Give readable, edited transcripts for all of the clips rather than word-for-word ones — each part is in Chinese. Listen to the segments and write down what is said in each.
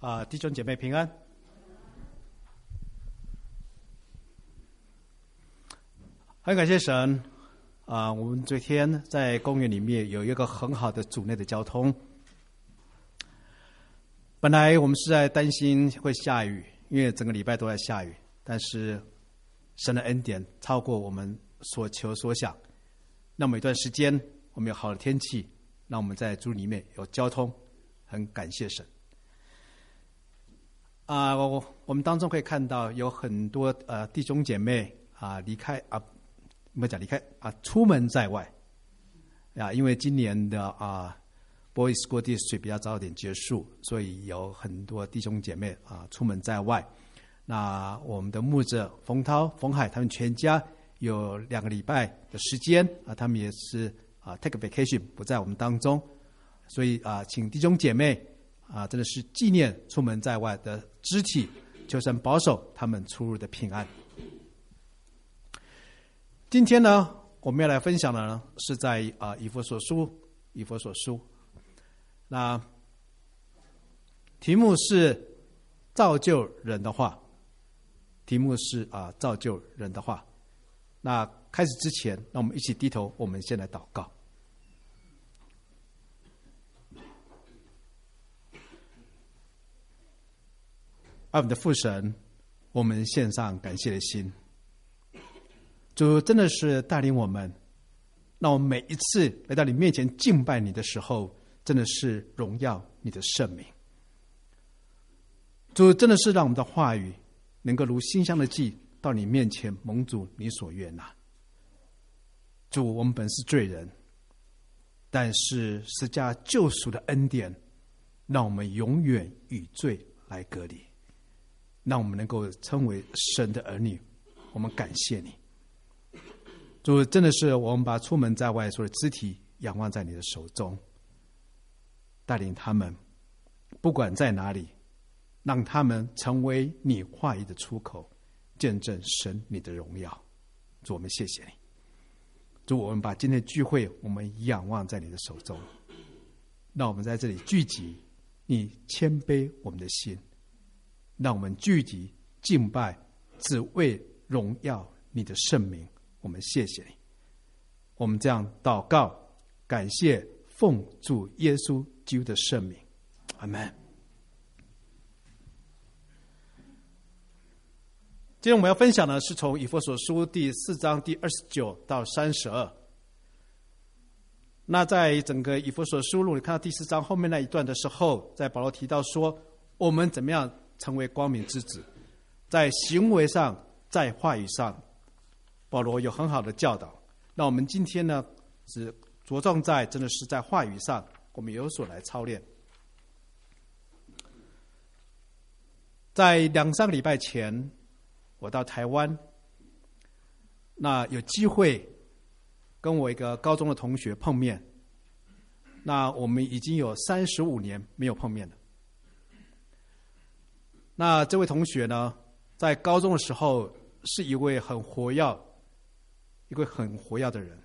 弟兄姐妹平安。很感谢神我们昨天在公园里面有一个很好的组内的交通。本来我们是在担心会下雨，因为整个礼拜都在下雨，但是神的恩典超过我们所求所想。那么一段时间我们有好的天气，让我们在主里面有交通，很感谢神。我们当中可以看到有很多弟兄姐妹离开出门在外因为今年的Boys School District 比较早点结束，所以有很多弟兄姐妹出门在外。那我们的牧者冯涛、冯海他们全家有2个礼拜的时间他们也是take a vacation 不在我们当中，所以请弟兄姐妹真的是纪念出门在外的肢体，求神保守他们出入的平安。今天呢，我们要来分享的呢是在以弗所书，那题目是造就人的话，造就人的话。那开始之前，让我们一起低头，我们先来祷告。爱我们的父神，我们献上感谢的心。主真的是带领我们，让我们每一次来到你面前敬拜你的时候，真的是荣耀你的圣名。主真的是让我们的话语能够如馨香的祭到你面前蒙主你所悦纳。主，我们本是罪人，但是十架救赎的恩典让我们永远与罪来隔离，让我们能够称为神的儿女。我们感谢你。主，真的是我们把出门在外所有的肢体仰望在你的手中，带领他们不管在哪里，让他们成为你话语的出口，见证神你的荣耀。主，我们谢谢你。主，我们把今天的聚会我们仰望在你的手中，让我们在这里聚集，你谦卑我们的心，让我们聚集敬拜，只为荣耀你的圣名。我们谢谢你。我们这样祷告感谢，奉主耶稣基督的圣名，阿们。今天我们要分享的是从以弗所书第4章第29到32。那在整个以弗所书，如果你看到第4章后面那一段的时候，在保罗提到说我们怎么样成为光明之子，在行为上，在话语上，保罗有很好的教导。那我们今天呢，只着重在真的是在话语上，我们有所来操练。在2-3个礼拜前，我到台湾，那有机会跟我一个高中的同学碰面。那我们已经有35年没有碰面了。那这位同学呢，在高中的时候是一位很活跃的人。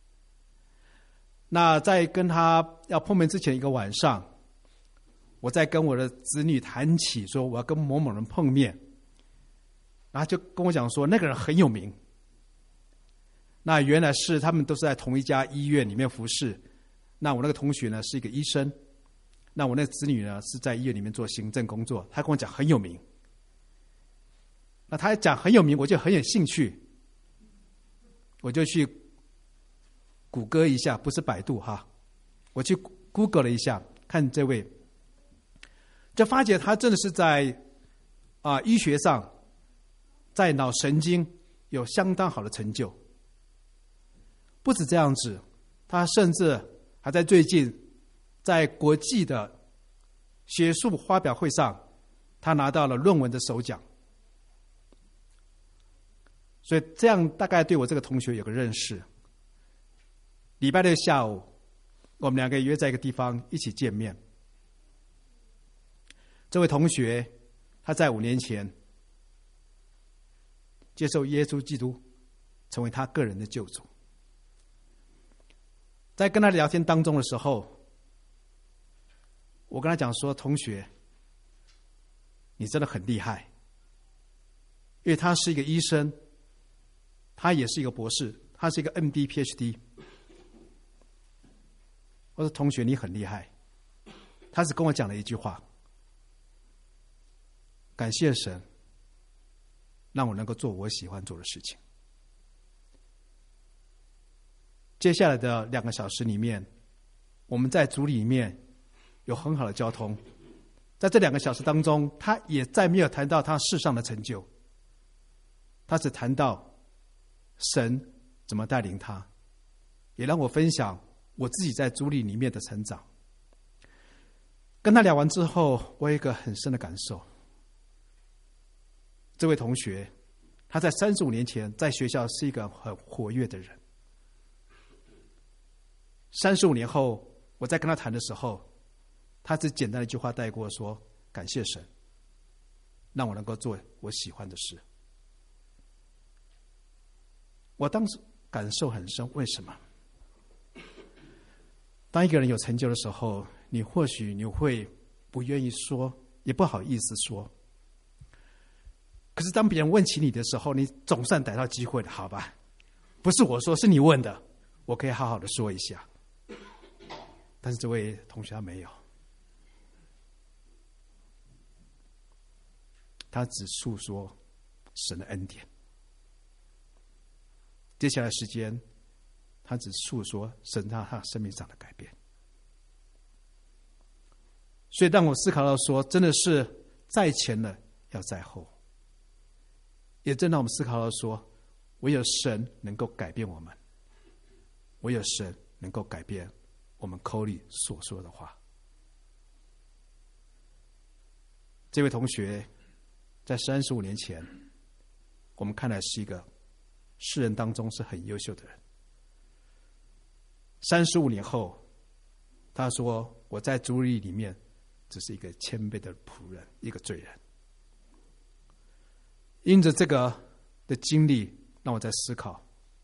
那在跟他要碰面之前一个晚上，我在跟我的子女谈起说我要跟某某人碰面，然后就跟我讲说那个人很有名。那原来是他们都是在同一家医院里面服侍。那我那个同学呢是一个医生，那我那个子女呢是在医院里面做行政工作。他跟我讲很有名，那他讲很有名，我就很有兴趣，我就去谷歌一下，不是百度我去 Google 了一下，看这位，就发觉他真的是在医学上，在脑神经有相当好的成就。不止这样子，他甚至还在最近在国际的学术发表会上，他拿到了论文的首奖。所以这样大概对我这个同学有个认识。礼拜六下午，我们2个约在一个地方一起见面。这位同学他在5年前接受耶稣基督成为他个人的救主。在跟他聊天当中的时候，我跟他讲说，同学， 你真的很厉害。因为他是一个医生，他也是一个博士，他是一个 MD、PhD。我说同学你很厉害，他只跟我讲了一句话：感谢神，让我能够做我喜欢做的事情。接下来的2个小时里面，我们在组里面有很好的交通。在这2个小时当中，他也再没有谈到他世上的成就，他只谈到神怎么带领他，也让我分享我自己在组里面的成长。跟他聊完之后，我有一个很深的感受。这位同学，他在35年前在学校是一个很活跃的人。35年后，我在跟他谈的时候，他只简单的一句话带过说：感谢神，让我能够做我喜欢的事。我当时感受很深，为什么？当一个人有成就的时候，你或许你会不愿意说，也不好意思说。可是当别人问起你的时候，你总算逮到机会了，好吧？不是我说，是你问的，我可以好好的说一下。但是这位同学他没有，他只诉说神的恩典。接下来时间，他只诉说神在他生命上的改变。所以让我思考到说，真的是在前了要在后，也正让我们思考到说，唯有神能够改变我们，唯有神能够改变我们口里所说的话。这位同学在35年前，我们看来是一个世人当中是很优秀的人。35年后，他说：“我在主里面只是一个谦卑的仆人，一个罪人。”因着这个的经历，让我在思考，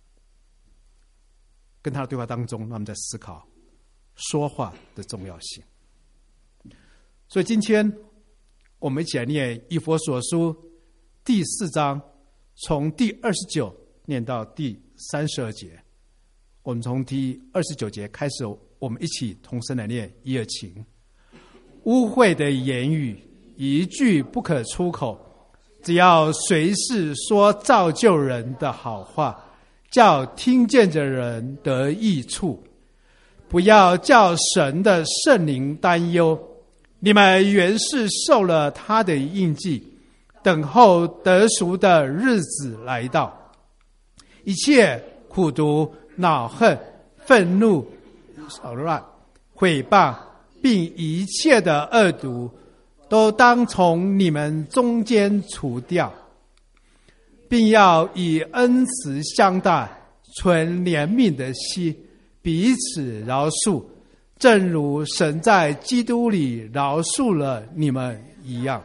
跟他的对话当中，让我们在思考说话的重要性。所以今天我们一起来念以弗所书第4章，从第29念到第32节。我们从第29节开始，我们一起同声来念1、2请。污秽的言语一句不可出口，只要随时说造就人的好话，叫听见的人得益处。不要叫神的圣灵担忧，你们原是受了他的印记，等候得赎的日子来到。一切苦毒、恼恨、愤怒、扰乱、毁谤，并一切的恶毒，都当从你们中间除掉，并要以恩慈相待，存怜悯的心，彼此饶恕，正如神在基督里饶恕了你们一样。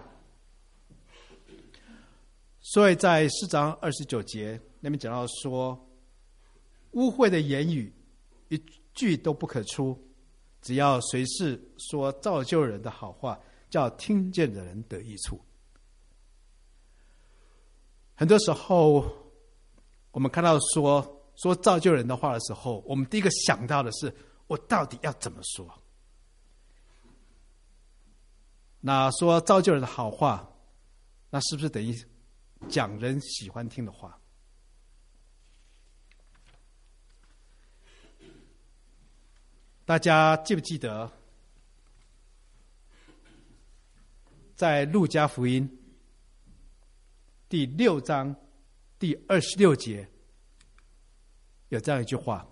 所以在4章29节那边讲到说，污秽的言语一句都不可出，只要随时说造就人的好话，叫听见的人得益处。很多时候我们看到说造就人的话的时候，我们第一个想到的是，我到底要怎么说？那说造就人的好话，那是不是等于讲人喜欢听的话？大家记不记得在路加福音第6章第26节有这样一句话，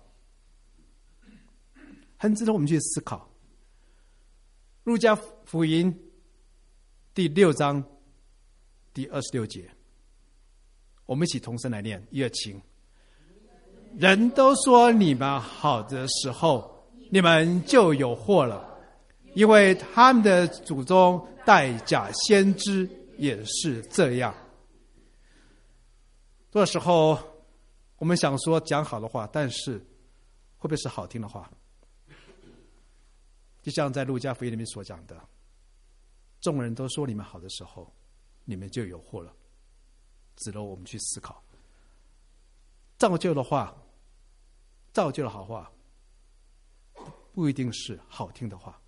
很值得我们去思考。路加福音第6章第26节，我们一起同声来念1、2请。人都说你们好的时候，你们就有祸了，因为他们的祖宗带假先知也是这样。这时候我们想说讲好的话，但是会不会是好听的话？就像在路加福音里面所讲的，众人都说你们好的时候， 你们就有祸了。值得我们去思考。造就的话，造就的好话，不一定是好听的话，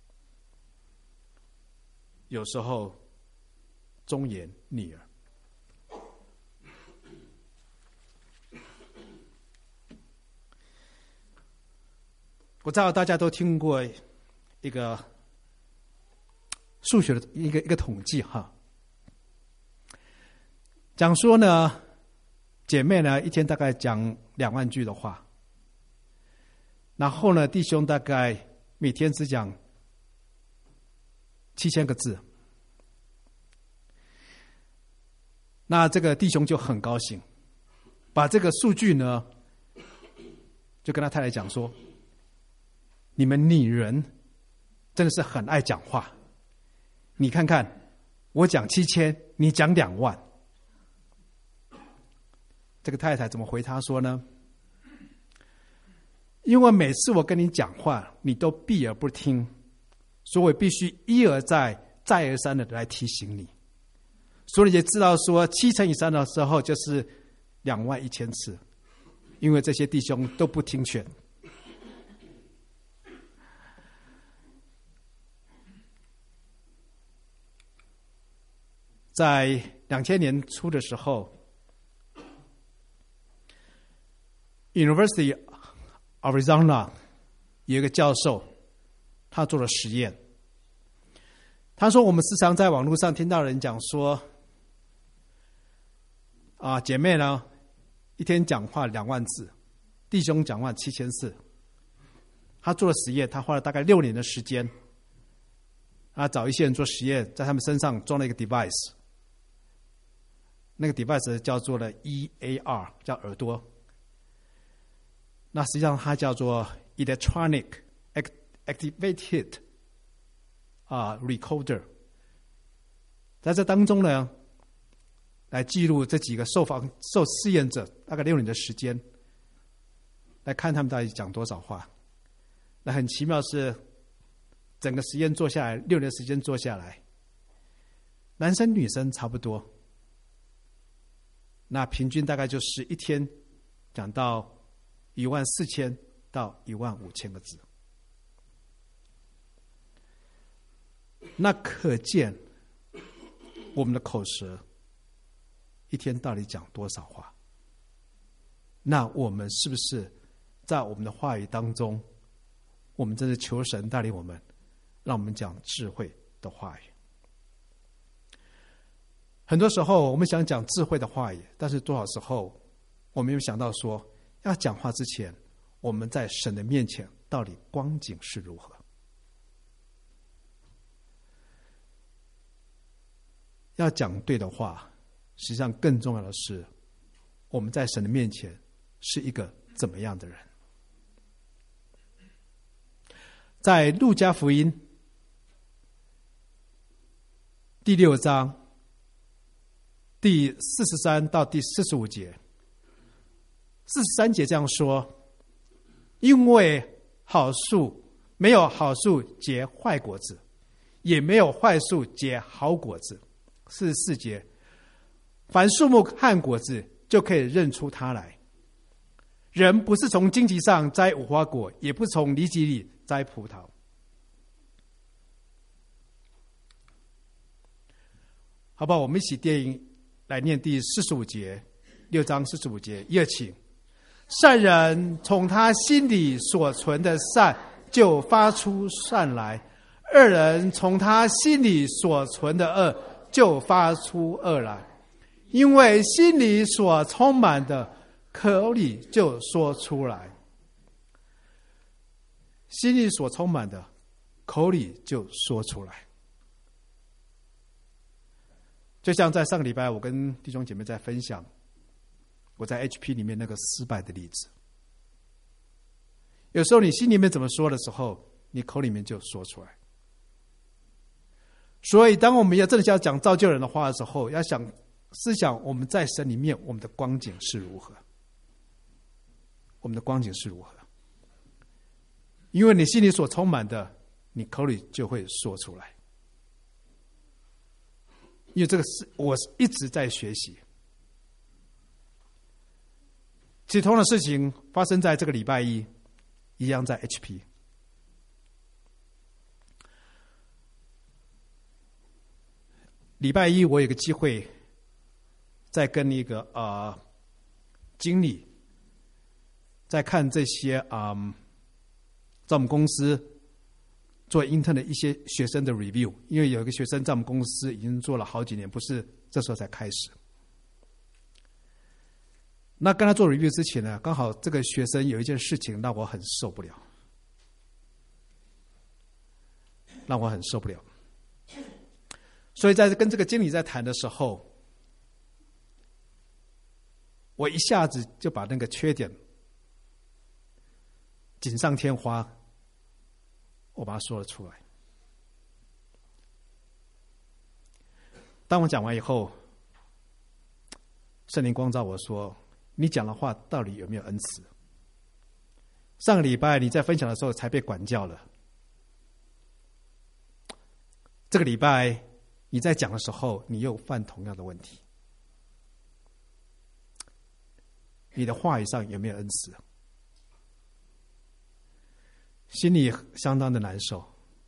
有时候忠言逆耳。我知道大家都听过一个数学的一个统计哈，讲说呢，姐妹呢一天大概讲2万句的话，然后呢弟兄大概每天只讲7000个字。那这个弟兄就很高兴，把这个数据呢就跟他太太讲说，你们女人真的是很爱讲话，你看看我讲7000，你讲2万。这个太太怎么回他说呢？因为每次我跟你讲话，你都避而不听，所以我必须一而再再而三的来提醒你，所以你也知道说7乘以3的时候就是21000次，因为这些弟兄都不听劝。在2000年初的时候， University of Arizona 有一个教授，他做了实验。他说我们时常在网络上听到人讲说，姐妹呢一天讲话2万字，弟兄讲话7000次。他做了实验，他花了大概6年的时间，他找一些人做实验，在他们身上装了一个 device， 那个 device 叫做了 EAR， 叫耳朵。那实际上它叫做 Electronic Activated Recorder。在这当中呢，来记录这几个受试验者大概6年的时间，来看他们到底讲多少话。那很奇妙是，整个实验做下来6年的时间做下来，男生女生差不多，那平均大概就是一天讲到14000到15000个字。那可见我们的口舌一天到底讲多少话？那我们是不是在我们的话语当中，我们真的求神带领我们，让我们讲智慧的话语？很多时候我们想讲智慧的话语，但是多少时候我们有想到说，要讲话之前，我们在神的面前到底光景是如何？要讲对的话，实际上更重要的是，我们在神的面前是一个怎么样的人？在路加福音第6章第43到第45节，43节这样说：因为好树没有好树结坏果子，也没有坏树结好果子。44节，凡树木和果子就可以认出它来。人不是从荆棘上摘无花果，也不从梨子里摘葡萄。好不好？我们一起来念第45节，6章45节，1、2起。善人从他心里所存的善就发出善来，恶人从他心里所存的恶就发出恶来，因为心里所充满的，口里就说出来。心里所充满的，口里就说出来。就像在上个礼拜，我跟弟兄姐妹在分享我在 HP 里面那个失败的例子。有时候你心里面怎么说的时候，你口里面就说出来。所以当我们要真的要讲造就人的话的时候，要思想我们在神里面我们的光景是如何，我们的光景是如何。因为你心里所充满的，你口里就会说出来。 因为这个是我一直在学习。其实同样的事情发生在这个礼拜一，一样在 HP。礼拜一我有个机会，在跟一个经理在看这些在我们公司做 intern 的一些学生的 review， 因为有一个学生在我们公司已经做了好几年，不是这时候才开始。那跟他做 review 之前呢，刚好这个学生有一件事情让我很受不了，所以在跟这个经理在谈的时候，我一下子就把那个缺点锦上添花，我把它说了出来。当我讲完以后，圣灵光照我说，你讲的话到底有没有恩慈？上个礼拜你在分享的时候才被管教了，这个礼拜你在讲的时候你又犯同样的问题，你的话语上有没有恩慈？心里相当的难受。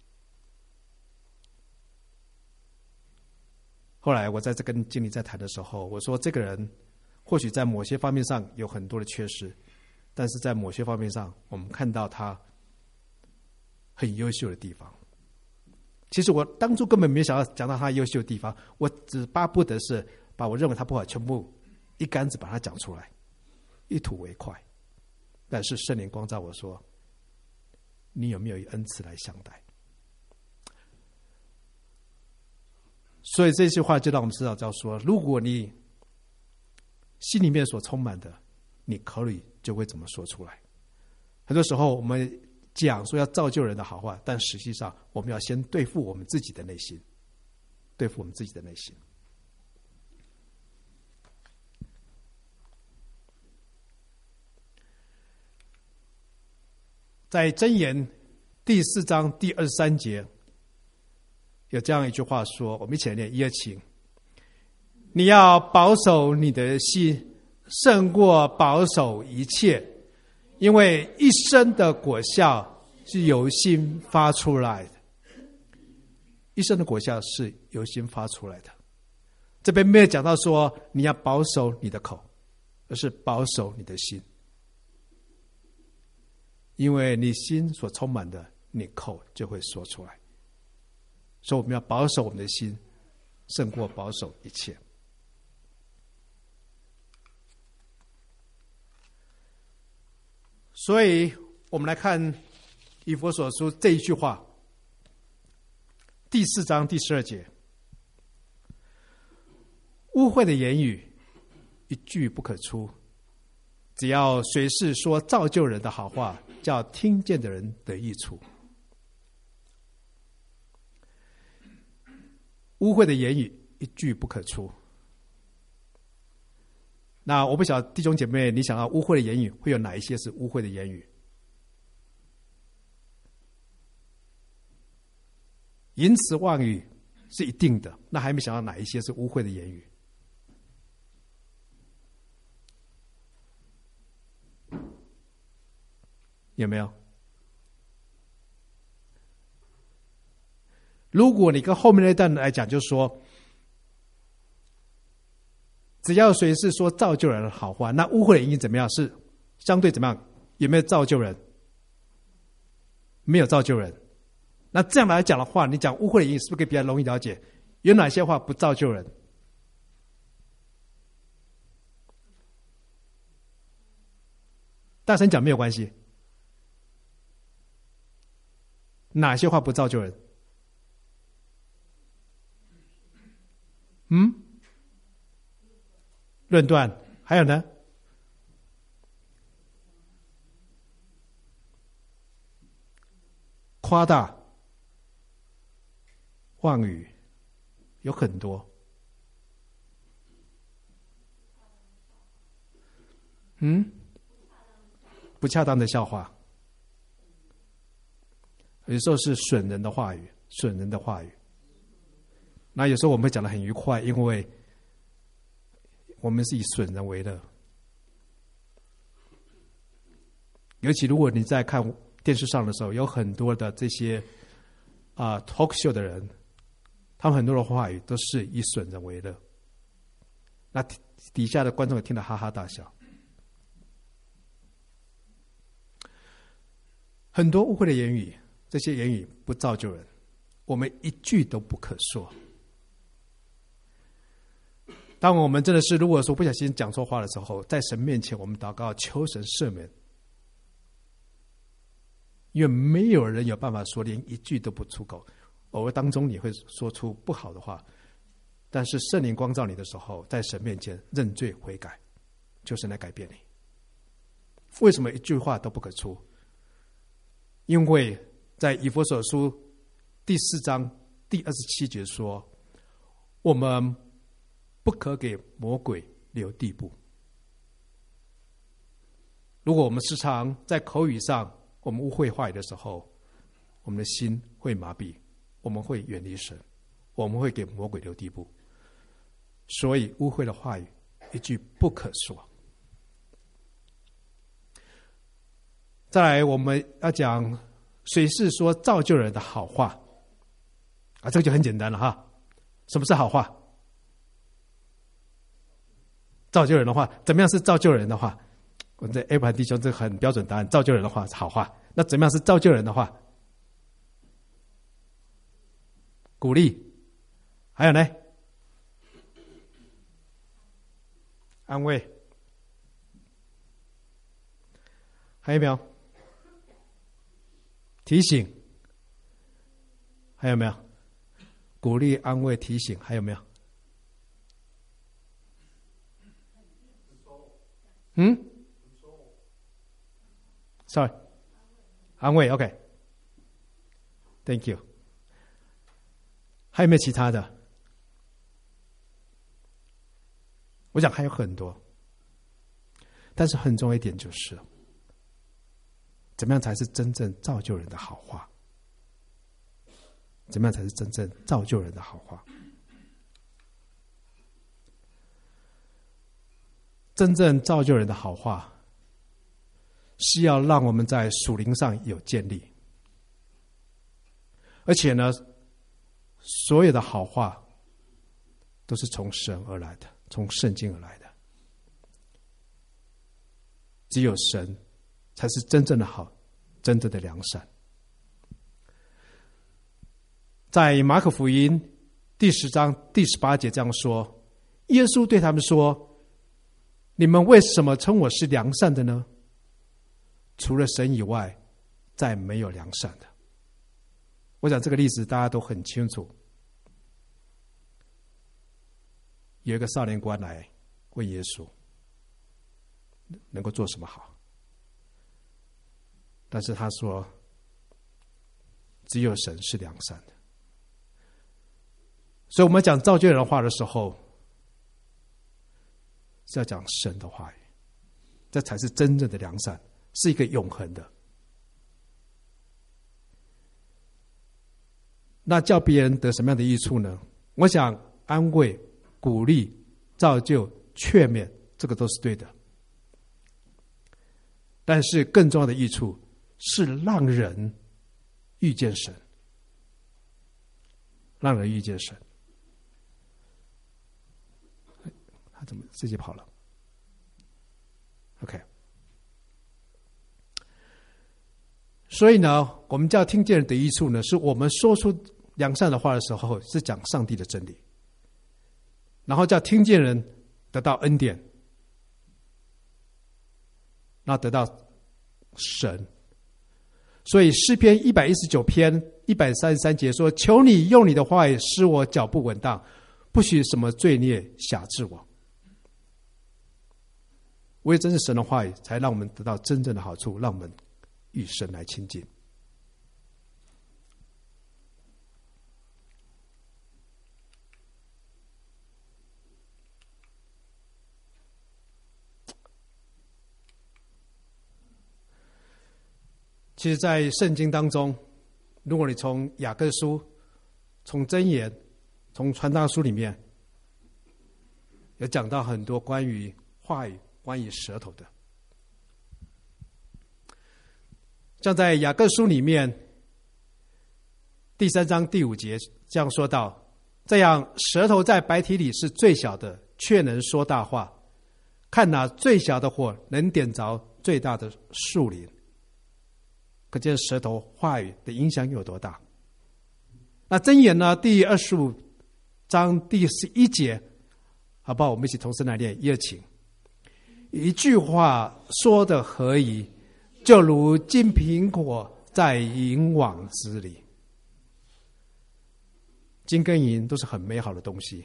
后来我在这跟经理在谈的时候，我说这个人或许在某些方面上有很多的缺失，但是在某些方面上我们看到他很优秀的地方。其实我当初根本没想到讲到他优秀的地方，我只巴不得是把我认为他不好全部一竿子把它讲出来，一吐为快。但是圣灵光照我说，你有没有以恩慈来相待？所以这句话就让我们知道，说如果你心里面所充满的，你口里就会怎么说出来。很多时候我们讲说要造就人的好话，但实际上我们要先对付我们自己的内心，在箴言第4章第23节有这样一句话说，我们一起来念1、2请。你要保守你的心，胜过保守一切，因为一生的果效是由心发出来的。一生的果效是由心发出来的。这边没有讲到说你要保守你的口，而是保守你的心，因为你心所充满的，你口就会说出来。所以我们要保守我们的心，胜过保守一切。所以我们来看以弗所书这一句话，第4章第12节，污秽的言语一句不可出，只要随时说造就人的好话，叫听见的人得益处。污秽的言语一句不可出。那我不晓得弟兄姐妹，你想到污秽的言语会有哪一些是污秽的言语？淫词妄语是一定的，那还没想到哪一些是污秽的言语？有没有？如果你跟后面那段来讲，就是说只要随时说造就人的好话，那污秽的言语怎么样？是相对怎么样？有没有造就人？没有造就人。那这样来讲的话，你讲污秽的言语是不是可以比较容易了解？有哪些话不造就人？大声讲没有关系。哪些话不造就人？论断，还有呢？夸大、妄语，有很多。不恰当的笑话，有时候是损人的话语，损人的话语。 那有时候我们会讲得很愉快，因为我们是以损人为乐。尤其如果你在看电视上的时候，有很多的这些talk show 的人，他们很多的话语都是以损人为乐。那底下的观众也听得哈哈大笑。很多污秽的言语，这些言语不造就人，我们一句都不可说。当我们真的是如果说不小心讲错话的时候，在神面前我们祷告求神赦免，因为没有人有办法说连一句都不出口。偶尔当中你会说出不好的话，但是圣灵光照你的时候，在神面前认罪悔改，求神来改变你。为什么一句话都不可出？因为在以弗所书第4章第27节说，我们不可给魔鬼留地步。如果我们时常在口语上我们污秽话语的时候，我们的心会麻痹，我们会远离神，我们会给魔鬼留地步。所以污秽的话语一句不可说。再来我们要讲谁是说造就人的好话这个就很简单了哈。什么是好话？造就人的话，怎么样是造就人的话？我们在 A 盘弟兄这个很标准答案，造就人的话是好话。那怎么样是造就人的话？鼓励，还有呢？安慰，还有没有？提醒，还有没有？鼓励、安慰、提醒，还有没有？Sorry， 安慰 ，OK，Thank you。还有没有其他的？我想还有很多，但是很重要一点就是，怎么样才是真正造就人的好话？怎么样才是真正造就人的好话？真正造就人的好话，是要让我们在属灵上有建立，而且呢，所有的好话都是从神而来的，从圣经而来的。只有神才是真正的好，真正的良善。在马可福音第10章第18节这样说，耶稣对他们说，你们为什么称我是良善的呢？除了神以外，再没有良善的。我想这个例子大家都很清楚。有一个少年官来问耶稣，能够做什么好？但是他说，只有神是良善的。所以我们讲造就人的话的时候，是要讲神的话语，这才是真正的良善，是一个永恒的。那叫别人得什么样的益处呢？我想安慰、鼓励、造就、劝勉，这个都是对的。但是更重要的益处是让人遇见神，让人遇见神。他怎么自己跑了 ？OK。所以呢，我们叫听见人的益处呢，是我们说出良善的话的时候，是讲上帝的真理，然后叫听见人得到恩典，然后得到神。所以诗篇119篇133节说：“求你用你的话语使我脚步稳当，不许什么罪孽辖制我。”唯真是神的话语，才让我们得到真正的好处，让我们与神来亲近。其实在圣经当中，如果你从雅各书、从箴言、 从传道书里面有讲到很多关于话语、关于舌头的。像在雅各书里面第3章第5节这样说道：这样舌头在白体里是最小的，却能说大话。看哪，最小的火能点着最大的树林。可见舌头话语的影响有多大。那箴言呢，第25章第11节，好不好？我们一起同声来念，1、2，请。一句话说得合宜，就如金苹果在银网子里。金跟银都是很美好的东西，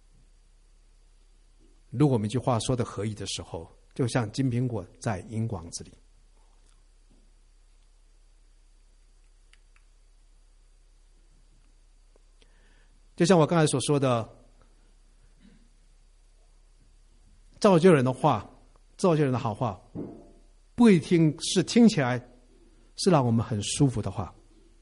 如果我们一句话说得合宜的时候，就像金苹果在银网子里。就像我刚才所说的，造就人的话，造就人的好话，不一定是听起来是让我们很舒服的话。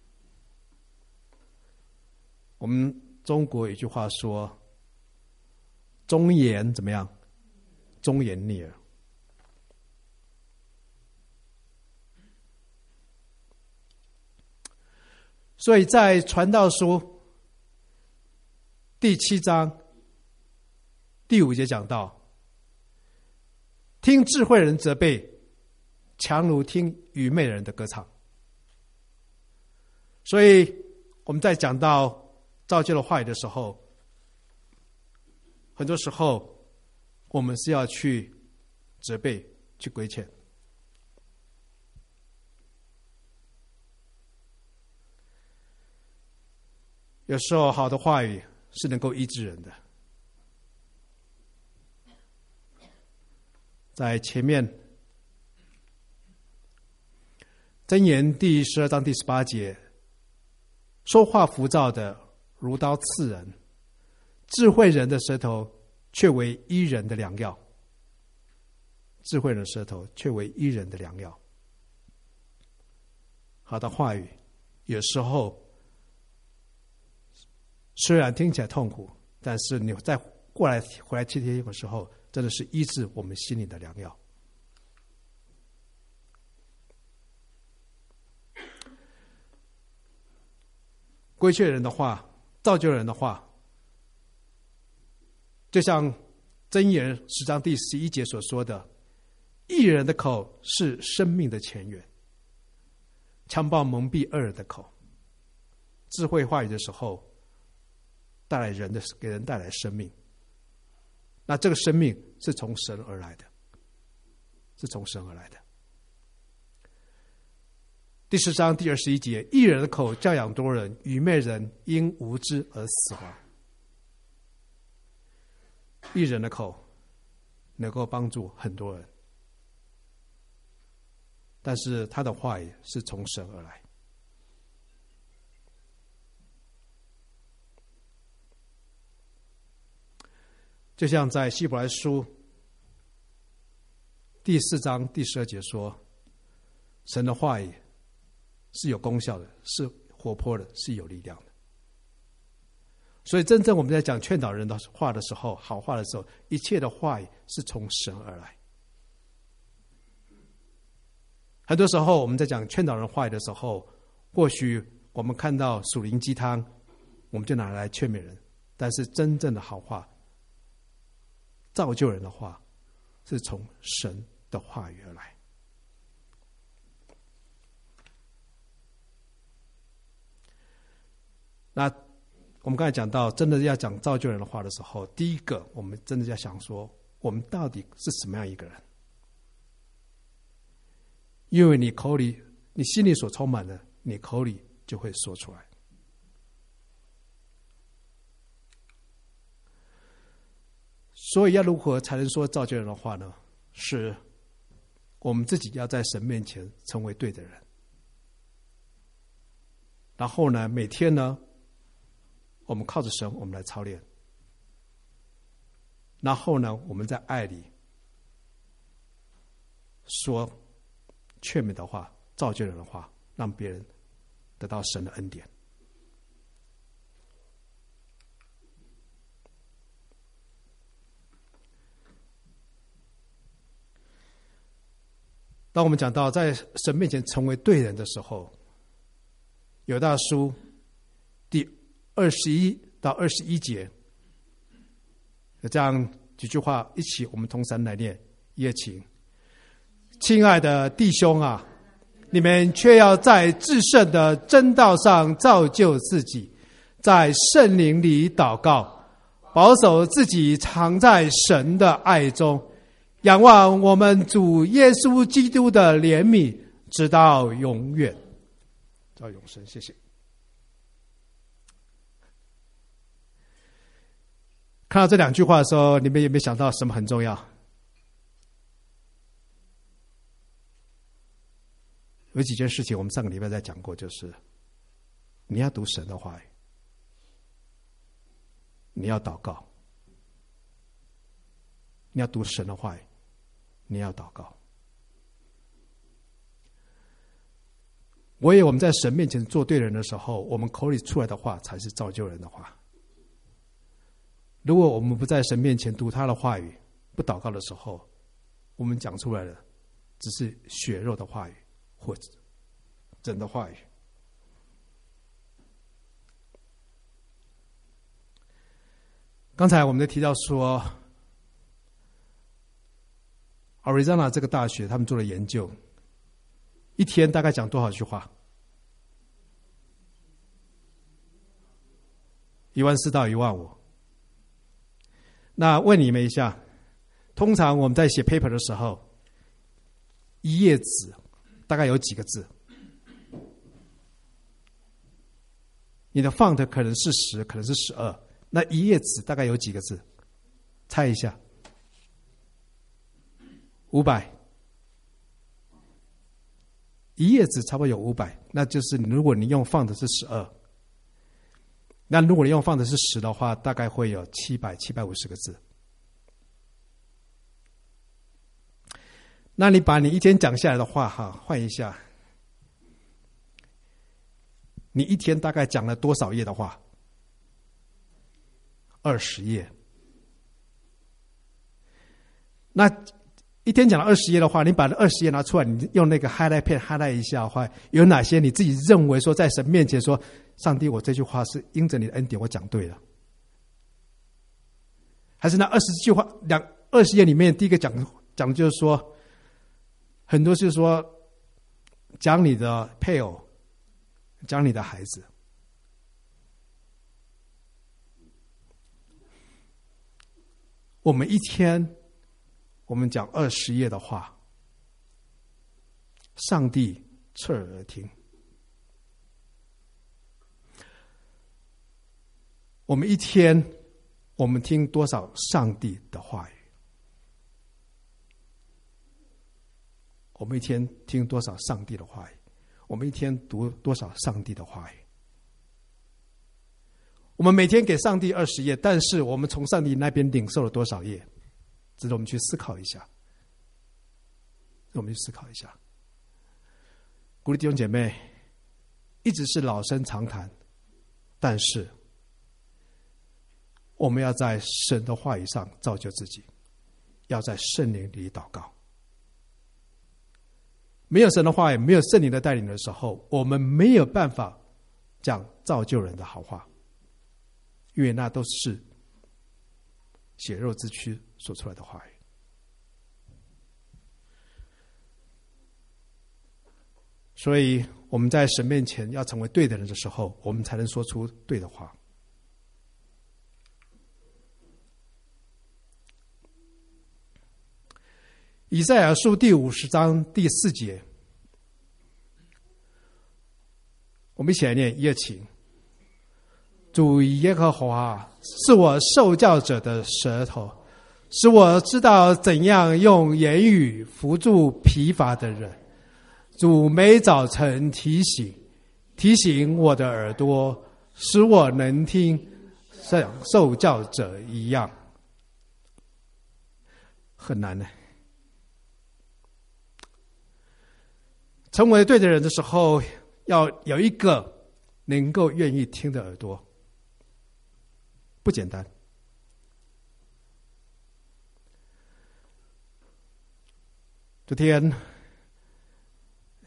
我们中国有一句话说，忠言怎么样？忠言逆耳。所以在传道书第7章第5节讲到，听智慧人责备，强如听愚昧人的歌唱。所以我们在讲到造就的话语的时候，很多时候我们是要去责备、去规劝。有时候好的话语是能够医治人的。在前面箴言第12章第18节，说话浮躁的如刀刺人，智慧人的舌头却为医人的良药。智慧人的舌头却为医人的良药。好的话语有时候虽然听起来痛苦，但是你再回来听听的时候，真的是医治我们心里的良药。规劝人的话，造就人的话，就像箴言10章第11节所说的，义人的口是生命的泉源，强暴蒙蔽恶人的口。智慧话语的时候带来给人带来生命，那这个生命是从神而来的，是从神而来的。第10章第21节，义人的口教养多人，愚昧人因无知而死亡。义人的口能够帮助很多人，但是他的话语是从神而来。就像在希伯来书第4章第12节说，神的话语是有功效的，是活泼的，是有力量的。所以真正我们在讲劝导人的话的时候，好话的时候，一切的话语是从神而来。很多时候我们在讲劝导人话语的时候，或许我们看到属灵鸡汤，我们就拿来劝勉人，但是真正的好话，造就人的话，是从神的话语而来。那我们刚才讲到，真的要讲造就人的话的时候，第一个我们真的要想说，我们到底是什么样一个人？因为你口里、你心里所充满的，你口里就会说出来。所以要如何才能说造就人的话呢？是我们自己要在神面前成为对的人，然后呢，每天呢，我们靠着神，我们来操练，然后呢，我们在爱里说劝勉的话，造就人的话，让别人得到神的恩典。 当我们讲到在神面前成为对人的时候，犹大书第21到21节有这样几句话，一起我们同声来念。也请亲爱的弟兄啊，你们却要在至圣的真道上造就自己，在圣灵里祷告，保守自己常在神的爱中，仰望我们主耶稣基督的怜悯，直到永远，直到永生。谢谢。看到这两句话的时候，你们有没有想到什么很重要？有几件事情我们上个礼拜在讲过，就是你要读神的话语，你要祷告，你要读神的话语，你要祷告。我以为我们在神面前做对人的时候，我们口里出来的话才是造就人的话。如果我们不在神面前读他的话语，不祷告的时候，我们讲出来的只是血肉的话语或者人的话语。刚才我们提到说 Arizona 这个大学他们做了研究，一天大概讲多少句话？14000到15000。那问你们一下，通常我们在写 paper 的时候，一页纸大概有几个字？你的 font 可能是10，可能是12，那一页纸大概有几个字？猜一下。500。一页纸差不多有500，那就是如果你用font是12，那如果你用font是10的话，大概会有700、750个字。那你把你一天讲下来的话换一下，你一天大概讲了多少页的话？20页。那一天讲了20页的话，你把那20页拿出来，你用那个 highlight pen highlight 一下的话，有哪些你自己认为说在神面前说，上帝，我这句话是因着你的恩典我讲对了？还是那20句话20页里面第一个讲的就是说，很多就是说讲你的配偶，讲你的孩子。我们一天我们讲20页的话，上帝侧耳而听。我们一天我们听多少上帝的话语？我们一天听多少上帝的话语？我们一天读多少上帝的话语？我们每天给上帝20页，但是我们从上帝那边领受了多少页？值得我们去思考一下。我们去思考一下。鼓励弟兄姐妹，一直是老生常谈，但是我们要在神的话语上造就自己，要在圣灵里祷告。没有神的话语，没有圣灵的带领的时候，我们没有办法讲造就人的好话，因为那都是血肉之躯所出来的话语。所以我们在神面前要成为对的人的时候，我们才能说出对的话。以赛亚书第50章第4节，我们一起来念，一起。主耶和华是我受教者的舌头，使我知道怎样用言语扶助疲乏的人。主每早晨提醒我的耳朵，使我能听，像受教者一样。很难呢。成为对的人的时候，要有一个能够愿意听的耳朵，不简单。昨天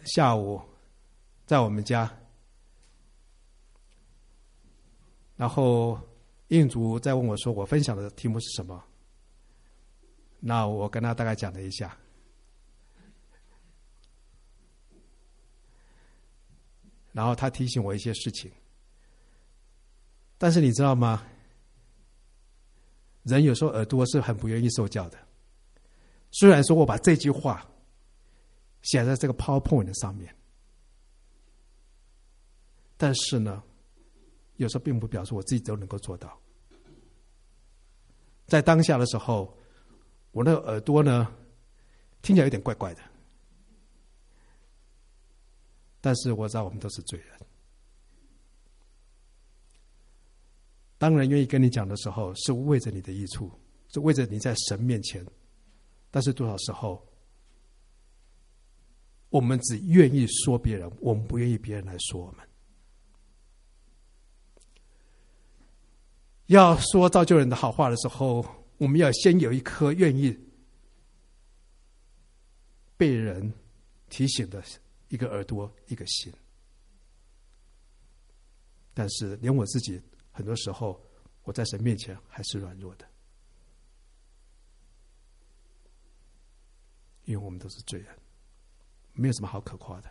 下午在我们家，然后印主在问我说我分享的题目是什么，那我跟他大概讲了一下，然后他提醒我一些事情。但是你知道吗？人有时候耳朵是很不愿意受教的。虽然说我把这句话写在这个 PowerPoint 上面，但是呢，有时候并不表示我自己都能够做到。在当下的时候，我那个耳朵呢，听起来有点怪怪的。但是我知道我们都是罪人。当人愿意跟你讲的时候，是为着你的益处，是为着你在神面前。但是多少时候，我们只愿意说别人，我们不愿意别人来说我们。要说造就人的好话的时候，我们要先有一颗愿意被人提醒的一个耳朵，一个心。但是连我自己很多时候，我在神面前还是软弱的，因为我们都是罪人，没有什么好可夸的。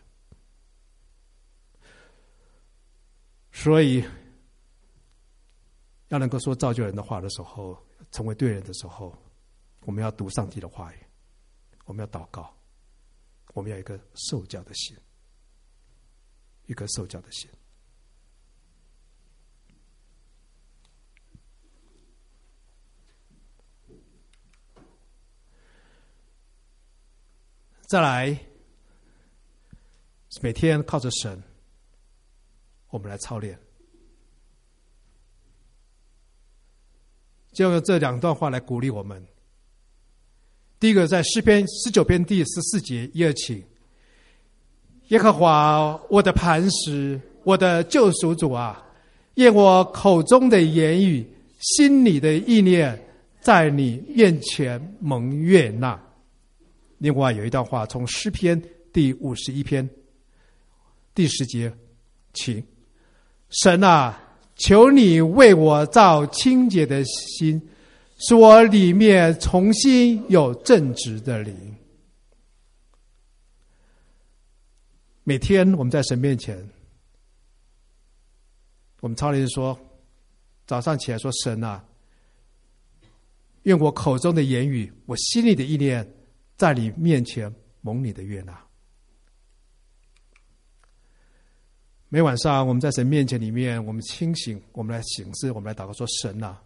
所以要能够说造就人的话的时候，成为对人的时候，我们要读上帝的话语，我们要祷告，我们要有一个受教的心，一个受教的心。再来，每天靠着神，我们来操练。就用这两段话来鼓励我们。第一个，在诗篇19篇第14节1、2节，耶和华我的磐石，我的救赎主啊，愿我口中的言语，心里的意念，在你面前蒙悦纳。另外有一段话，从诗篇第51篇第10节，请神啊，求你为我造清洁的心，使我里面重新有正直的灵。每天我们在神面前，我们操练说，早上起来说，神啊，愿我口中的言语，我心里的意念，在你面前蒙你的悦纳。每晚上我们在神面前里面，我们清醒，我们来醒思，我们来祷告说，神啊，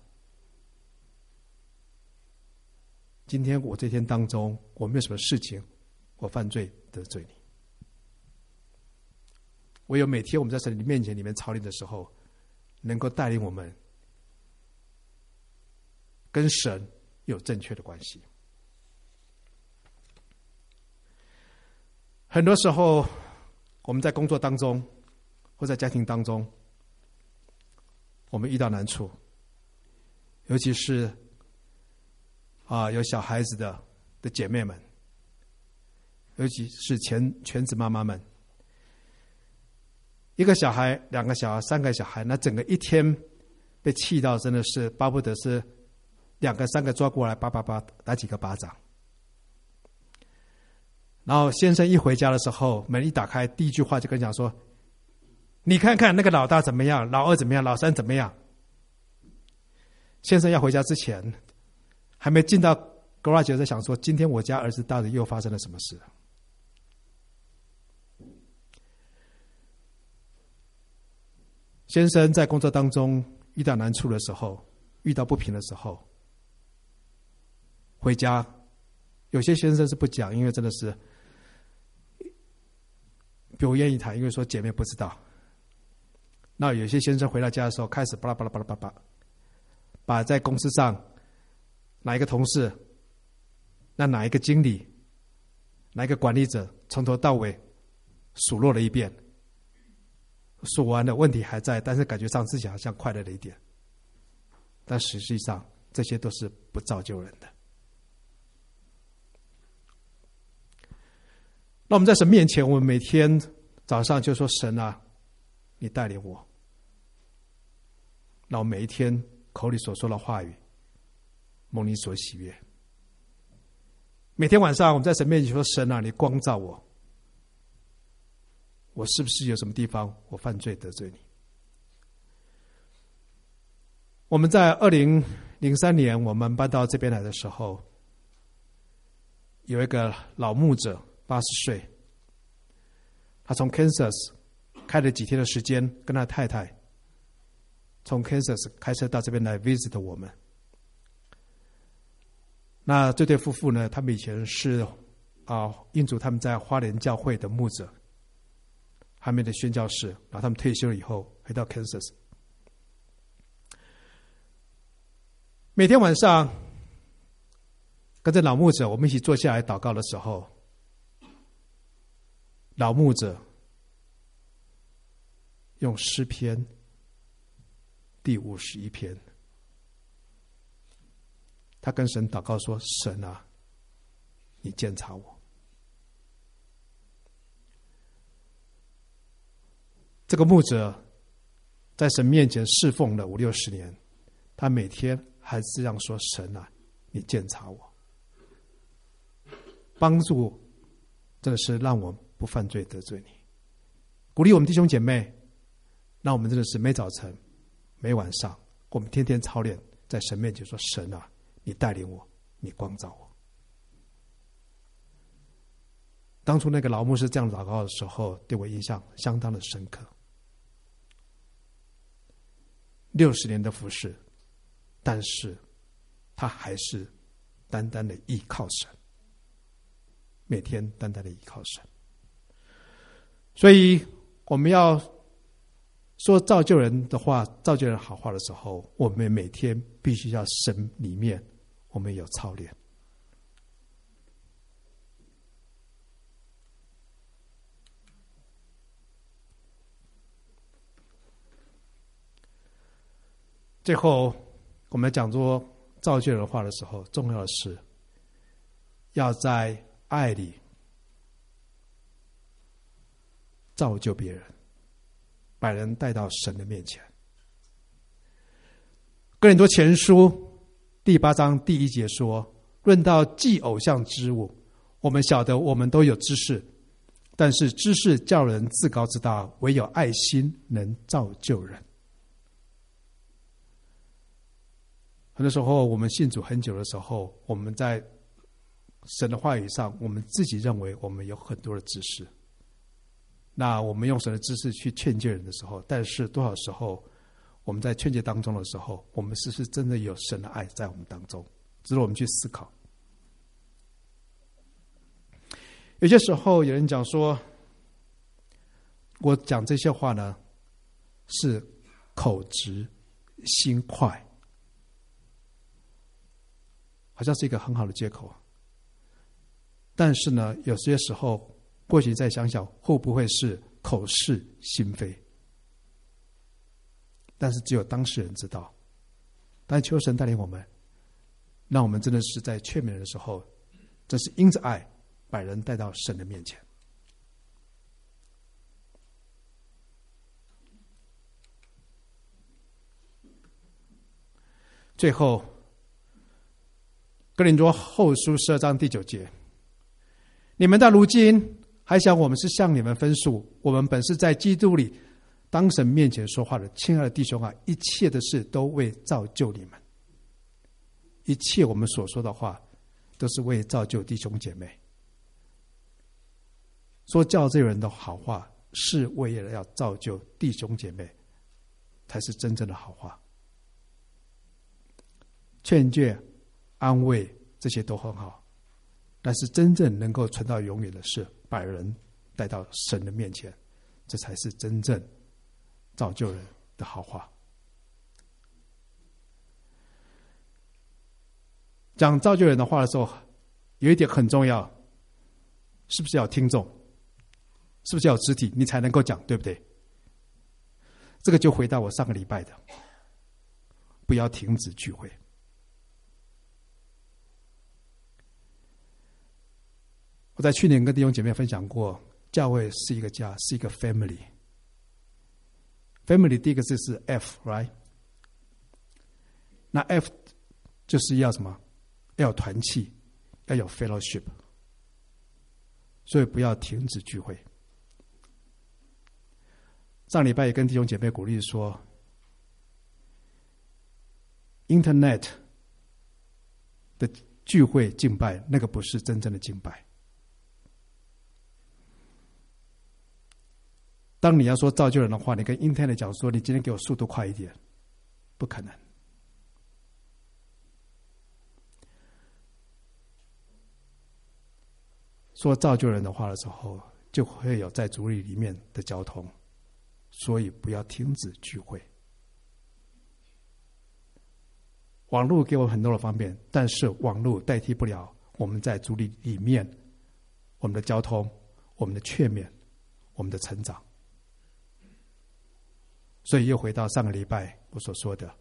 今天我这天当中，我没有什么事情我犯罪得罪你。唯有每天我们在神面前里面操练的时候，能够带领我们跟神有正确的关系。很多时候我们在工作当中或在家庭当中，我们遇到难处，尤其是有小孩子的姐妹们，尤其是全职妈妈们，一个小孩、2个小孩、3个小孩，那整个一天被气到真的是巴不得是2个3个抓过来，叭叭叭打几个巴掌。然后先生一回家的时候，门一打开，第一句话就跟讲说，你看看那个老大怎么样，老二怎么样，老三怎么样。先生要回家之前，还没进到 garage 在想说，今天我家儿子到底又发生了什么事。先生在工作当中遇到难处的时候，遇到不平的时候，回家，有些先生是不讲，因为真的是不愿意谈，因为说姐妹不知道。那有些先生回到家的时候，开始巴拉巴拉巴拉巴拉，把在公司上哪一个同事，那哪一个经理，哪一个管理者，从头到尾数落了一遍。数完了，问题还在，但是感觉上自己好像快乐了一点，但实际上这些都是不造就人的。 那我们在神面前，我们每天早上就说：神啊，你带领我。那我每一天口里所说的话语，蒙你所喜悦。每天晚上我们在神面前说：神啊，你光照我，我是不是有什么地方我犯罪得罪你？我们在2003年我们搬到这边来的时候，有一个老牧者80岁，他从 Kansas 开了几天的时间，跟他太太从 Kansas 开车到这边来 visit 我们。那这对夫妇呢，他们以前是印主他们在花莲教会的牧者，还没的宣教士，然后他们退休了以后回到 Kansas。每天晚上跟着老牧者我们一起坐下来祷告的时候，老牧者用诗篇第51篇，他跟神祷告说：神啊，你鉴察我。这个牧者在神面前侍奉了50-60年，他每天还是这样说：神啊，你鉴察我，帮助真的是让我不犯罪得罪你。鼓励我们弟兄姐妹，让我们真的是每早晨每晚上，我们天天操练，在神面前说：神啊，你带领我，你光照我。当初那个老牧师这样祷告的时候，对我印象相当的深刻。60年的服事，但是他还是单单的依靠神，每天单单的依靠神。所以我们要说造就人的话，造就人好话的时候，我们每天必须要神里面我们有操练。最后我们讲说造就人话的时候，重要的是要在爱里造就别人，把人带到神的面前。哥林多前书第8章第1节说：论到祭偶像之物，我们晓得我们都有知识，但是知识叫人自高自大，唯有爱心能造就人。很多时候我们信主很久的时候，我们在神的话语上，我们自己认为我们有很多的知识，那我们用神的知识去劝诫人的时候，但是多少时候我们在劝诫当中的时候，我们是不是真的有神的爱在我们当中，值得我们去思考。有些时候有人讲说，我讲这些话呢是口直心快，好像是一个很好的借口，但是呢，有些时候或许再想想，会不会是口是心非？但是只有当事人知道。但求神带领我们，让我们真的是在劝勉人的时候，这是因着爱把人带到神的面前。最后哥林多后书12章第9节，你们到如今还想我们是向你们分数，我们本是在基督里当神面前说话的。亲爱的弟兄啊，一切的事都为造就你们，一切我们所说的话都是为造就弟兄姐妹。说叫这人的好话是为了要造就弟兄姐妹，才是真正的好话。劝诫安慰这些都很好，但是真正能够存到永远的是把人带到神的面前，这才是真正造就人的好话。讲造就人的话的时候，有一点很重要，是不是要有听众？是不是要有肢体你才能够讲，对不对？这个就回到我上个礼拜的，不要停止聚会。 我在去年跟弟兄姐妹分享过，教会是一个家，是一个 family。family 第一个字是 F，right？ 那 F 就是要什么？要有团契，要有 fellowship。所以不要停止聚会。上礼拜也跟弟兄姐妹鼓励说 ，Internet 的聚会敬拜，那个不是真正的敬拜。当你要说造就人的话，你跟 Internet 讲说，你今天给我速度快一点，不可能。说造就人的话的时候，就会有在主里面的交通，所以不要停止聚会。网络给我很多的方便，但是网络代替不了我们在主里面我们的交通、我们的劝勉、我们的成长。所以又回到上个礼拜我所说的，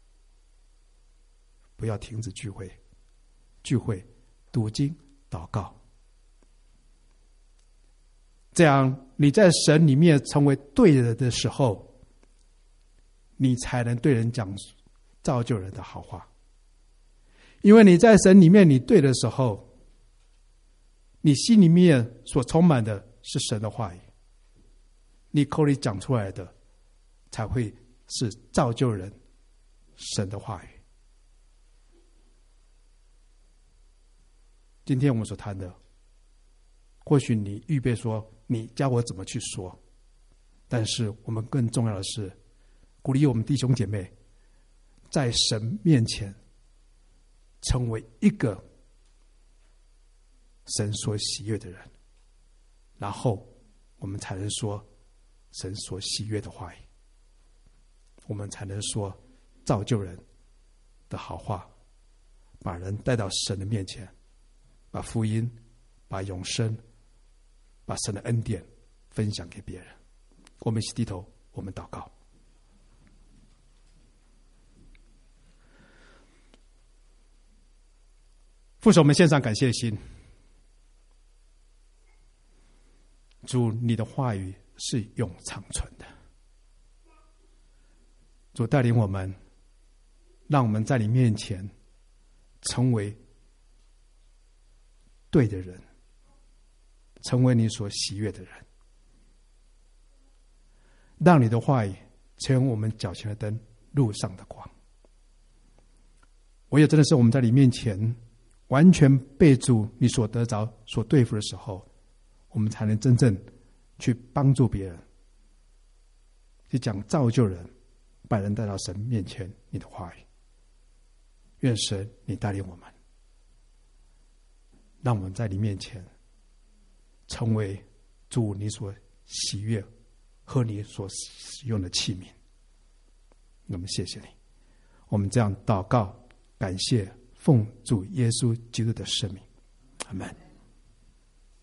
不要停止聚会，聚会、读经、祷告。这样你在神里面成为对人的时候，你才能对人讲造就人的好话。因为你在神里面你对的时候，你心里面所充满的是神的话语，你口里讲出来的才会是造就人神的话语。今天我们所谈的，或许你预备说你教我怎么去说，但是我们更重要的是鼓励我们弟兄姐妹在神面前成为一个神所喜悦的人，然后我们才能说神所喜悦的话语，我们才能说造就人的好话，把人带到神的面前，把福音、把永生、把神的恩典分享给别人。我们一起低头，我们祷告。父神，我们献上感谢的心。主，你的话语是永长存的。主带领我们，让我们在你面前成为对的人，成为你所喜悦的人，让你的话语成为我们脚前的灯，路上的光。唯有真的是我们在你面前完全被主你所得着、所对付的时候，我们才能真正去帮助别人，去讲造就人，把人带到神面前你的话语。愿神你带领我们，让我们在你面前成为主你所喜悦和你所使用的器皿。那么谢谢你，我们这样祷告感谢，奉主耶稣基督的圣名，阿们。